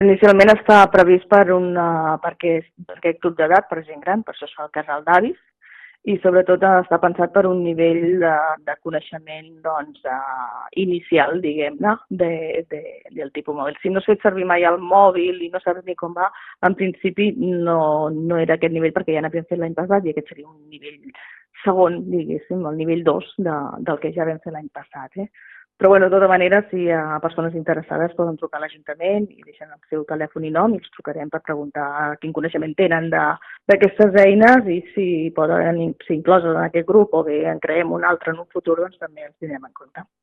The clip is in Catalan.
Inicialment està previst per aquest club d'edat, per gent gran, per això es fa el casal d'avis, i sobretot està pensat per un nivell de coneixement doncs, inicial, diguem-ne, del tipus mòbil. Si no has fet servir mai el mòbil i no saps ni com va, en principi no era aquest nivell perquè ja n'havíem fet l'any passat i aquest seria un nivell segon, diguéssim, el nivell 2 del que ja vam fer l'any passat. Però, bueno, de tota manera, si hi ha persones interessades, poden trucar a l'Ajuntament i deixen el seu telèfon i nom i els trucarem per preguntar quin coneixement tenen d'aquestes eines i si poden ser incloses en aquest grup o bé en creem un altre en un futur, doncs també els tindrem en compte.